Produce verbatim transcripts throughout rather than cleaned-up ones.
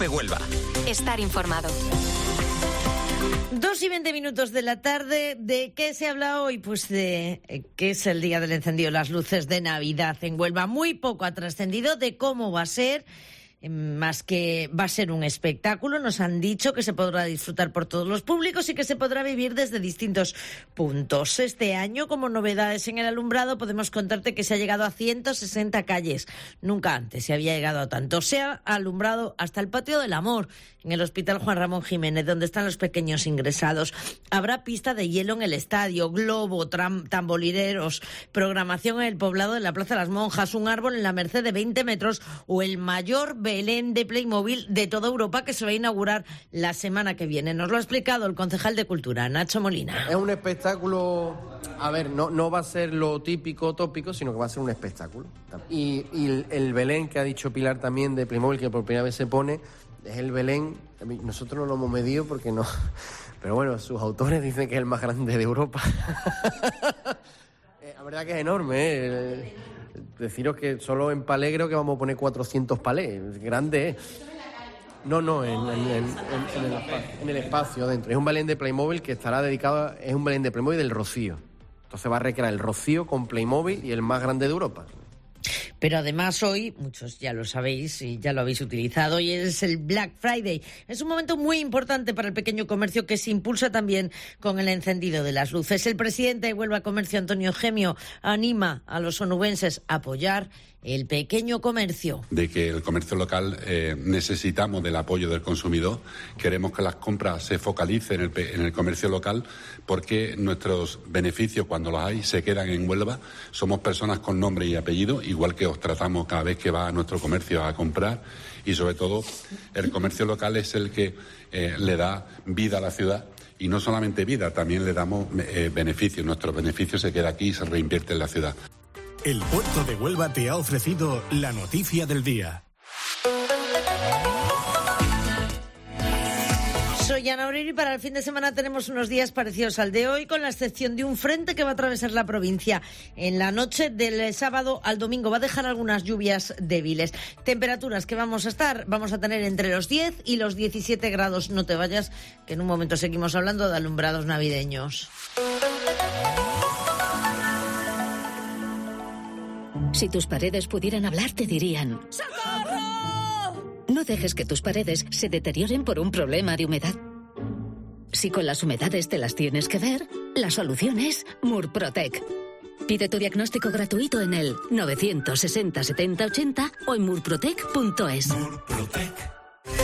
de Huelva. Estar informado. Dos y veinte minutos de la tarde. ¿De qué se habla hoy? Pues de eh, que es el día del encendido de las luces de Navidad en Huelva. Muy poco ha trascendido de cómo va a ser. Más que va a ser un espectáculo, nos han dicho que se podrá disfrutar por todos los públicos y que se podrá vivir desde distintos puntos. Este año, como novedades en el alumbrado, podemos contarte que se ha llegado a ciento sesenta calles. Nunca antes se había llegado a tanto. Se ha alumbrado hasta el Patio del Amor, en el Hospital Juan Ramón Jiménez, donde están los pequeños ingresados. Habrá pista de hielo en el estadio, globo, tram, tamborileros, programación en el poblado de la Plaza de las Monjas, un árbol en la Merced de veinte metros o el mayor Belén de Playmobil de toda Europa que se va a inaugurar la semana que viene. Nos lo ha explicado el concejal de Cultura, Nacho Molina. Es un espectáculo, a ver, no, no va a ser lo típico, tópico, sino que va a ser un espectáculo. Y, y el, el Belén que ha dicho Pilar también de Playmobil, que por primera vez se pone, es el Belén. Nosotros no lo hemos medido porque no... Pero bueno, sus autores dicen que es el más grande de Europa. La verdad que es enorme, ¿eh? Deciros que solo en palé creo que vamos a poner cuatrocientos palés. Grande, ¿eh? No, no, en, en, en, en, el, en el espacio dentro. Es un Belén de Playmobil que estará dedicado... Es un Belén de Playmobil del Rocío. Entonces va a recrear el Rocío con Playmobil y el más grande de Europa. Pero además hoy, muchos ya lo sabéis y ya lo habéis utilizado, hoy es el Black Friday. Es un momento muy importante para el pequeño comercio que se impulsa también con el encendido de las luces. El presidente de Huelva Comercio, Antonio Gemio, anima a los onubenses a apoyar el pequeño comercio. De que el comercio local eh, necesitamos del apoyo del consumidor. Queremos que las compras se focalicen en el, en el comercio local porque nuestros beneficios, cuando los hay, se quedan en Huelva. Somos personas con nombre y apellido, igual que os tratamos cada vez que va a nuestro comercio a comprar. Y sobre todo, el comercio local es el que eh, le da vida a la ciudad. Y no solamente vida, también le damos eh, beneficios. Nuestros beneficios se quedan aquí y se reinvierten en la ciudad. El Puerto de Huelva te ha ofrecido la noticia del día. Soy Ana Obrero y para el fin de semana tenemos unos días parecidos al de hoy, con la excepción de un frente que va a atravesar la provincia. En la noche del sábado al domingo va a dejar algunas lluvias débiles. Temperaturas que vamos a estar, vamos a tener entre los diez y los diecisiete grados. No te vayas, que en un momento seguimos hablando de alumbrados navideños. Si tus paredes pudieran hablar, te dirían: ¡socorro! No dejes que tus paredes se deterioren por un problema de humedad. Si con las humedades te las tienes que ver, la solución es Murprotec. Pide tu diagnóstico gratuito en el novecientos sesenta setenta ochenta o en murprotec punto es. Murprotec.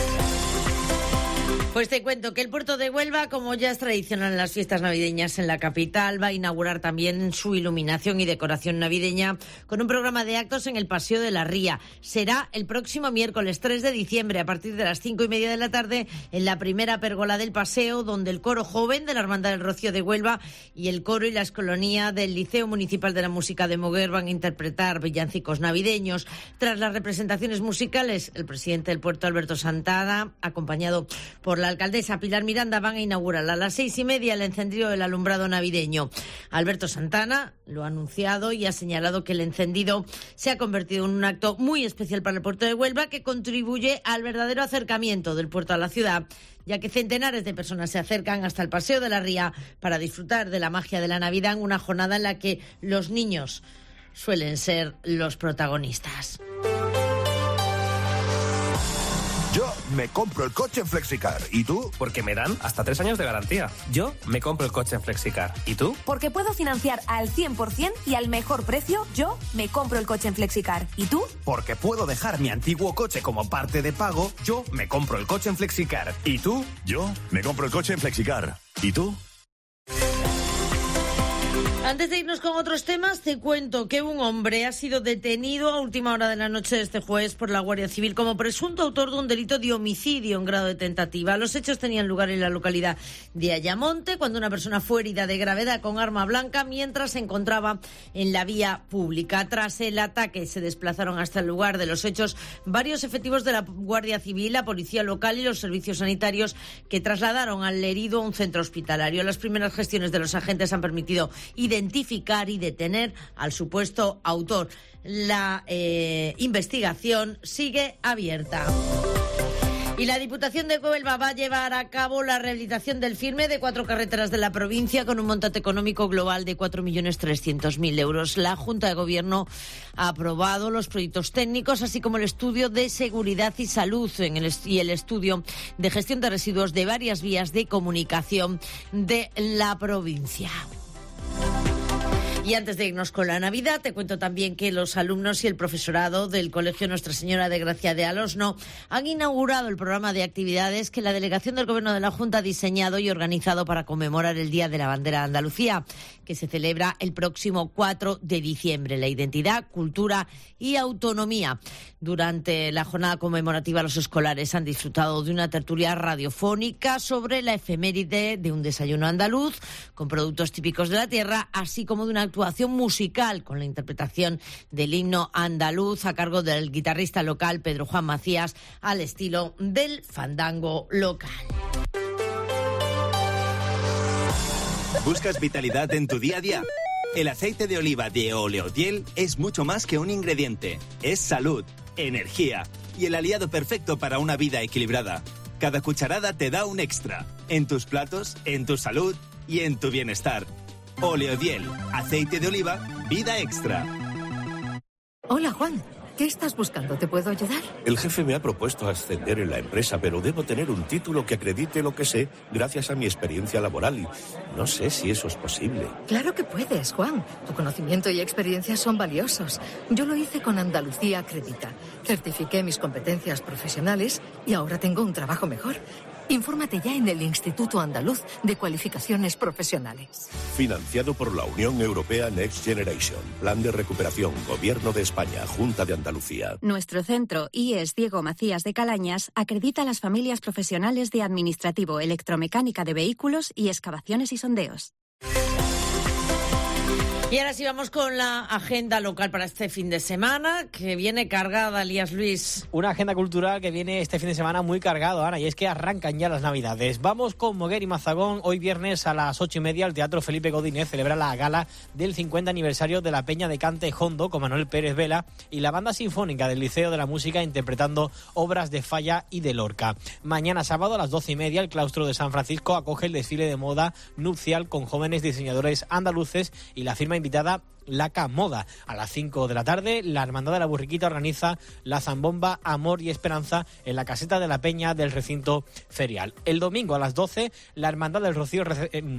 Pues te cuento que el Puerto de Huelva, como ya es tradicional en las fiestas navideñas en la capital, va a inaugurar también su iluminación y decoración navideña con un programa de actos en el Paseo de la Ría. Será el próximo miércoles tres de diciembre a partir de las cinco y media de la tarde en la primera pérgola del paseo, donde el coro joven de la Hermandad del Rocío de Huelva y el coro y la escolonía del Liceo Municipal de la Música de Moguer van a interpretar villancicos navideños. Tras las representaciones musicales, el presidente del puerto, Alberto Santana, acompañado por la alcaldesa Pilar Miranda, van a inaugurar a las seis y media el encendido del alumbrado navideño. Alberto Santana lo ha anunciado y ha señalado que el encendido se ha convertido en un acto muy especial para el puerto de Huelva que contribuye al verdadero acercamiento del puerto a la ciudad, ya que centenares de personas se acercan hasta el Paseo de la Ría para disfrutar de la magia de la Navidad en una jornada en la que los niños suelen ser los protagonistas. Yo me compro el coche en Flexicar. ¿Y tú? Porque me dan hasta tres años de garantía. Yo me compro el coche en Flexicar. ¿Y tú? Porque puedo financiar al cien por ciento y al mejor precio. Yo me compro el coche en Flexicar. ¿Y tú? Porque puedo dejar mi antiguo coche como parte de pago. Yo me compro el coche en Flexicar. ¿Y tú? Yo me compro el coche en Flexicar. ¿Y tú? Antes de irnos con otros temas, te cuento que un hombre ha sido detenido a última hora de la noche de este jueves por la Guardia Civil como presunto autor de un delito de homicidio en grado de tentativa. Los hechos tenían lugar en la localidad de Ayamonte, cuando una persona fue herida de gravedad con arma blanca mientras se encontraba en la vía pública. Tras el ataque se desplazaron hasta el lugar de los hechos varios efectivos de la Guardia Civil, la policía local y los servicios sanitarios, que trasladaron al herido a un centro hospitalario. Las primeras gestiones de los agentes han permitido identificar identificar y detener al supuesto autor. La eh, investigación sigue abierta. Y la Diputación de Huelva va a llevar a cabo la rehabilitación del firme de cuatro carreteras de la provincia con un montante económico global de cuatro millones trescientos mil euros. La Junta de Gobierno ha aprobado los proyectos técnicos, así como el estudio de seguridad y salud en el est- y el estudio de gestión de residuos de varias vías de comunicación de la provincia. Y antes de irnos con la Navidad, te cuento también que los alumnos y el profesorado del Colegio Nuestra Señora de Gracia de Alosno han inaugurado el programa de actividades que la delegación del Gobierno de la Junta ha diseñado y organizado para conmemorar el Día de la Bandera de Andalucía, que se celebra el próximo cuatro de diciembre. La identidad, cultura y autonomía. Durante la jornada conmemorativa, los escolares han disfrutado de una tertulia radiofónica sobre la efeméride de un desayuno andaluz con productos típicos de la tierra, así como de una actuación musical con la interpretación del himno andaluz a cargo del guitarrista local Pedro Juan Macías al estilo del fandango local. ¿Buscas vitalidad en tu día a día? El aceite de oliva de Oleodiel es mucho más que un ingrediente. Es salud, energía y el aliado perfecto para una vida equilibrada. Cada cucharada te da un extra. En tus platos, en tu salud y en tu bienestar. Oleodiel, aceite de oliva, vida extra. Hola, Juan. ¿Qué estás buscando? ¿Te puedo ayudar? El jefe me ha propuesto ascender en la empresa, pero debo tener un título que acredite lo que sé gracias a mi experiencia laboral y no sé si eso es posible. Claro que puedes, Juan. Tu conocimiento y experiencia son valiosos. Yo lo hice con Andalucía Acredita. Certifiqué mis competencias profesionales y ahora tengo un trabajo mejor. Infórmate ya en el Instituto Andaluz de Cualificaciones Profesionales. Financiado por la Unión Europea Next Generation. Plan de recuperación. Gobierno de España. Junta de Andalucía. Nuestro centro I E S Diego Macías de Calañas acredita a las familias profesionales de Administrativo, Electromecánica de Vehículos y Excavaciones y Sondeos. Y ahora sí vamos con la agenda local para este fin de semana, que viene cargada, Elías Luis. Una agenda cultural que viene este fin de semana muy cargado, Ana, y es que arrancan ya las Navidades. Vamos con Moguer y Mazagón. Hoy viernes a las ocho y media el Teatro Felipe Godínez celebra la gala del cincuenta aniversario de la Peña de Cante Jondo con Manuel Pérez Vela y la Banda Sinfónica del Liceo de la Música interpretando obras de Falla y de Lorca. Mañana sábado a las doce y media el Claustro de San Francisco acoge el desfile de moda nupcial con jóvenes diseñadores andaluces y la firma invitada Laca Moda. A las cinco de la tarde, la Hermandad de la Burriquita organiza la zambomba Amor y Esperanza en la caseta de la Peña del recinto ferial. El domingo a las doce, la Hermandad del Rocío... Eh,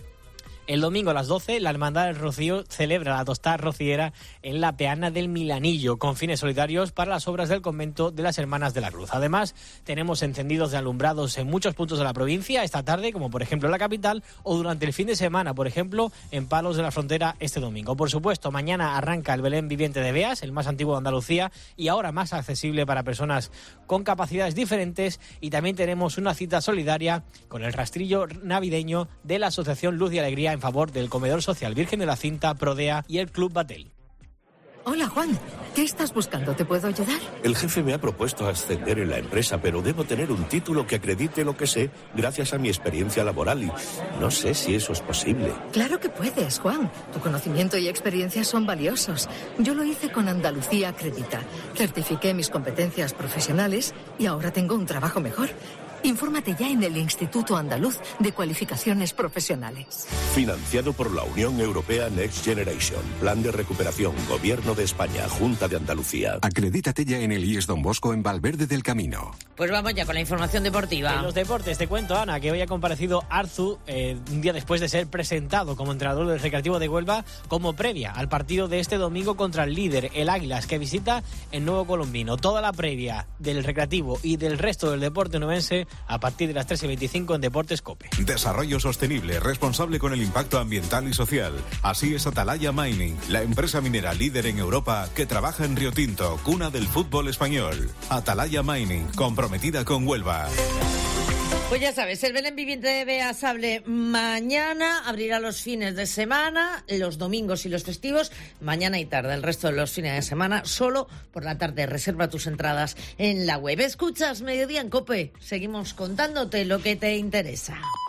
El domingo a las doce, la Hermandad del Rocío celebra la tostada rociera en la peana del Milanillo, con fines solidarios para las obras del convento de las Hermanas de la Cruz. Además, tenemos encendidos de alumbrados en muchos puntos de la provincia esta tarde, como por ejemplo en la capital, o durante el fin de semana, por ejemplo, en Palos de la Frontera este domingo. Por supuesto, mañana arranca el Belén Viviente de Beas, el más antiguo de Andalucía, y ahora más accesible para personas con capacidades diferentes, y también tenemos una cita solidaria con el rastrillo navideño de la Asociación Luz y Alegría en favor del Comedor Social Virgen de la Cinta, Prodea y el Club Batel. Hola, Juan. ¿Qué estás buscando? ¿Te puedo ayudar? El jefe me ha propuesto ascender en la empresa, pero debo tener un título que acredite lo que sé gracias a mi experiencia laboral y no sé si eso es posible. Claro que puedes, Juan. Tu conocimiento y experiencia son valiosos. Yo lo hice con Andalucía Acredita. Certifiqué mis competencias profesionales y ahora tengo un trabajo mejor. Infórmate ya en el Instituto Andaluz de Cualificaciones Profesionales. Financiado por la Unión Europea Next Generation. Plan de recuperación. Gobierno de España. Junta de Andalucía. Acredítate ya en el I E S Don Bosco en Valverde del Camino. Pues vamos ya con la información deportiva. En los deportes te cuento, Ana, que hoy ha comparecido Arzu eh, un día después de ser presentado como entrenador del Recreativo de Huelva como previa al partido de este domingo contra el líder, el Águilas, que visita el Nuevo Colombino. Toda la previa del Recreativo y del resto del deporte nubense a partir de las tres y veinticinco en Deportes COPE. Desarrollo sostenible, responsable con el impacto ambiental y social. Así es Atalaya Mining, la empresa minera líder en Europa que trabaja en Río Tinto, cuna del fútbol español. Atalaya Mining, comprometida con Huelva. Pues ya sabes, el Belén Viviente de Beasable mañana abrirá los fines de semana, los domingos y los festivos, mañana y tarde. El resto de los fines de semana, solo por la tarde. Reserva tus entradas en la web. Escuchas Mediodía en COPE. Seguimos contándote lo que te interesa.